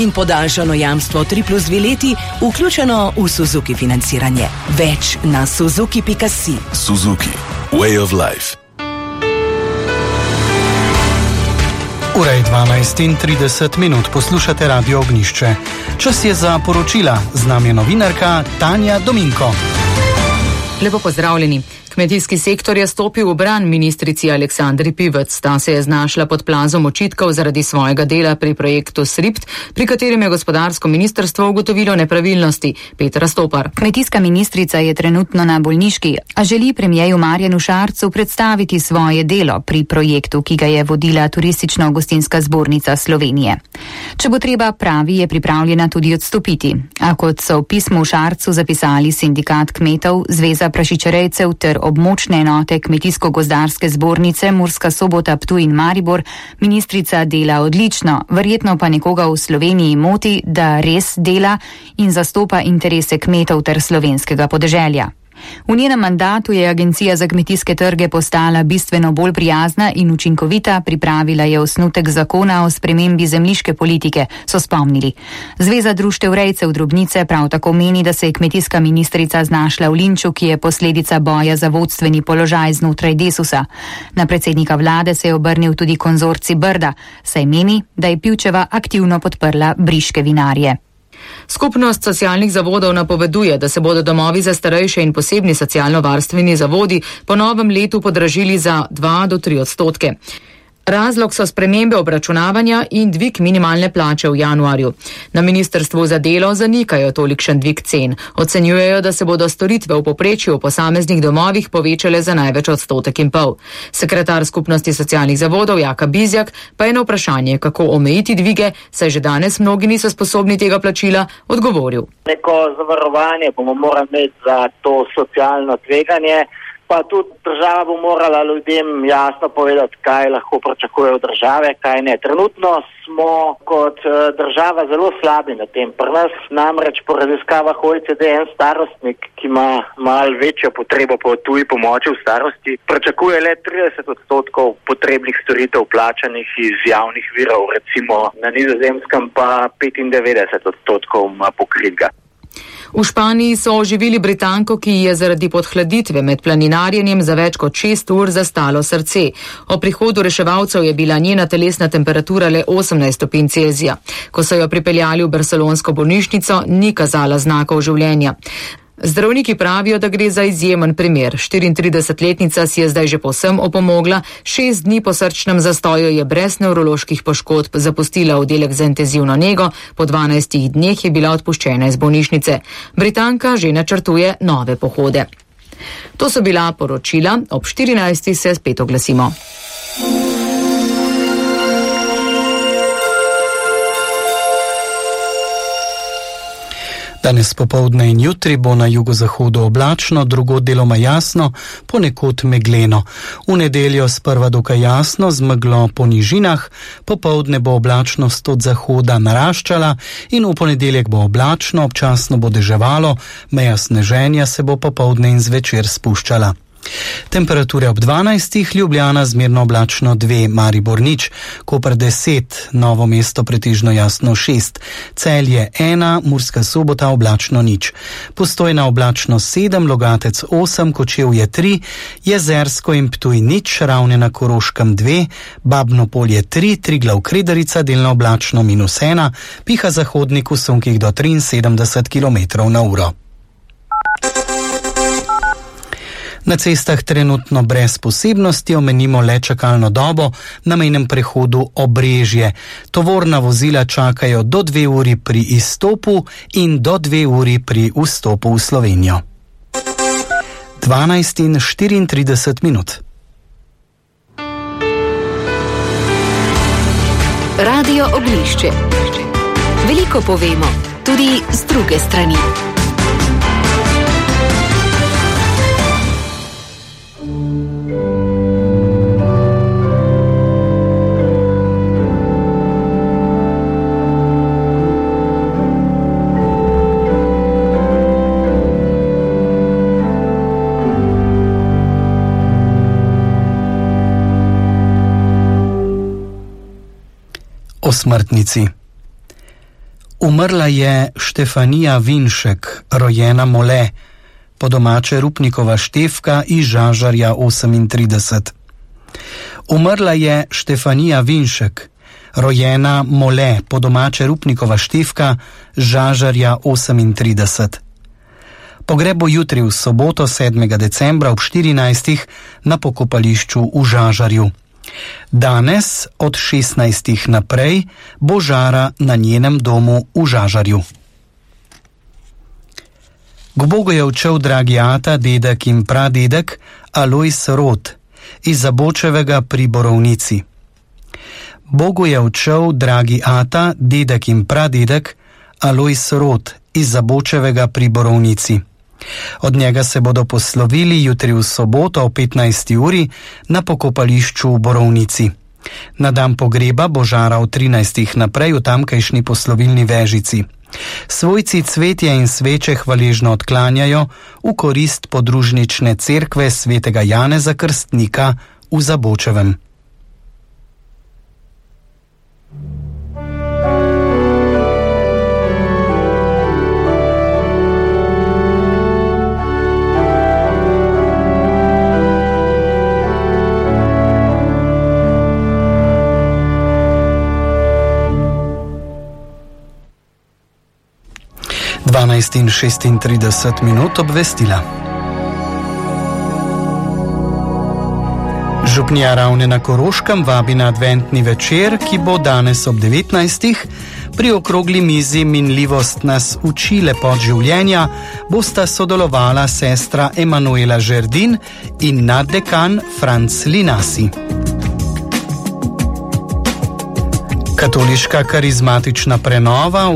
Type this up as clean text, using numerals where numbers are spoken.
In podaljšano jamstvo 3+2 leti, vključeno v Suzuki financiranje. Več na suzuki.si. Suzuki. Way of life. Ura je 12:30, poslušate Radio Ognjišče. Čas je za poročila, z nami je novinarka Tanja Dominko. Lepo pozdravljeni. Kmetijski sektor je stopil v bran ministrici Aleksandri Pivec. Ta se je znašla pod plazom očitkov zaradi svojega dela pri projektu SRIPT, pri katerem je gospodarsko ministrstvo ugotovilo nepravilnosti. Petra Stopar. Kmetijska ministrica je trenutno na bolniški, a želi premijeju Marjanu Šarcu predstaviti svoje delo pri projektu, ki ga je vodila Turistično-gostinska zbornica Slovenije. Če bo treba, pravi, je pripravljena tudi odstopiti. A kot so v pismu Šarcu zapisali sindikat kmetov, Zveza prašičerejcev ter območne enote Kmetijsko-gozdarske zbornice Murska Sobota, Ptuj in Maribor, ministrica dela odlično, verjetno pa nekoga v Sloveniji moti, da res dela in zastopa interese kmetov ter slovenskega podeželja. V njenem mandatu je Agencija za kmetijske trge postala bistveno bolj prijazna in učinkovita, pripravila je osnutek zakona o spremembi zemljiške politike, so spomnili. Zveza društev rejcev drobnice prav tako meni, da se je kmetijska ministrica znašla v linču, ki je posledica boja za vodstveni položaj znotraj Desusa. Na predsednika vlade se je obrnil tudi konzorcij Brda, saj meni, da je Pivčeva aktivno podprla briške vinarje. Skupnost socialnih zavodov napoveduje, da se bodo domovi za starejše in posebni socialno-varstveni zavodi po novem letu podražili za 2 do 3 odstotke. Razlog so spremembe obračunavanja in dvig minimalne plače v januarju. Na ministrstvu za delo zanikajo tolikšen dvig cen. Ocenjujejo, da se bodo storitve v povprečju v posameznih domovih povečale za največ 1,5 odstotka. Sekretar skupnosti socialnih zavodov Jaka Bizjak pa je na vprašanje, kako omejiti dvige, saj že danes mnogi niso sposobni tega plačila, odgovoril. Neko zavarovanje bomo morali imeti za to socialno tveganje. Pa tudi država bo morala ljudem jasno povedati, kaj lahko pričakujejo od države, kaj ne. Trenutno smo kot država zelo slabi na tem. Pri nas namreč po raziskavah OECD en starostnik, ki ima malo večjo potrebo po tuji pomoči v starosti, pričakuje le 30% potrebnih storitev plačanih iz javnih virov, recimo na Nizozemskem pa 95% ima pokritga. V Španiji so oživili Britanko, ki je zaradi podhladitve med planinarjenjem za več kot 6 ur zastalo srce. O prihodu reševalcev je bila njena telesna temperatura le 18 stopinj Celzija. Ko so jo pripeljali v barcelonsko bolnišnico, ni kazala znakov življenja. Zdravniki pravijo, da gre za izjemen primer. 34-letnica si je zdaj že povsem opomogla, 6 dni po srčnem zastoju je brez nevroloških poškodb zapustila oddelek za intenzivno nego, po 12 dneh je bila odpuščena iz bolnišnice. Britanka že načrtuje nove pohode. To so bila poročila, ob 14. se spet oglasimo. Danes popoldne in jutri bo na jugozahodu oblačno, drugod deloma jasno, ponekod megleno. V nedeljo sprva dokaj jasno, z meglo po nižinah, popoldne bo oblačnost od zahoda naraščala in v ponedeljek bo oblačno, občasno bo deževalo, meja sneženja se bo popoldne in zvečer spuščala. Temperature ob 12, Ljubljana zmerno oblačno 2, Maribor 0, Koper 10, Novo mesto pretežno jasno 6, Celje 1, Murska Sobota oblačno 0, Postojna oblačno 7, Logatec 8, Kočevje 3, Jezersko in Ptuj 0, Ravne na Koroškem 2, Babno Polje 3, Triglav Kredarica delno oblačno -1, piha zahodnik v sunkih do 73 km/h. Na cestah trenutno brez posebnosti, omenimo le čakalno dobo na mejnem prehodu Obrežje. Tovorna vozila čakajo do 2 uri pri izstopu in do 2 uri pri vstopu v Slovenijo. 12:34. Radio Ognjišče. Veliko povemo, tudi z druge strani. O smrtnici. Umrla je Štefanija Vinšek, rojena Mole, po domače Rupnikova Štefka iz Žažarja 38. Umrla je Štefanija Vinšek, rojena Mole, po domače Rupnikova Štefka Žažarja 38. Pogreb bo jutri v soboto 7. decembra ob 14. na pokopališču v Žažarju. Danes od 16. naprej bo žara na njenem domu v Žažarju. K Bogu je odšel dragi ata, dedek in pradedek Alojz Rot iz Zabočevega pri Borovnici. Bogu je odšel dragi ata, dedek in pradedek Alojz Rot iz Zabočevega pri Borovnici. Od njega se bodo poslovili jutri v soboto o 15. uri na pokopališču v Borovnici. Na dan pogreba bo žara od 13. naprej v tamkajšnji poslovilni vežici. Svojci cvetje in sveče hvaležno odklanjajo v korist podružnične cerkve svetega Janeza Krstnika v Zabočevem. In 36 minut obvestila. Župnija Ravne na Koroškem vabi na adventni večer, ki bo danes ob 19. Pri okrogli mizi Minljivost nas uči lepot življenja bosta sodelovala sestra Emanuela Žerdin in naddekan Franc Linasi. Katoliška karizmatična prenova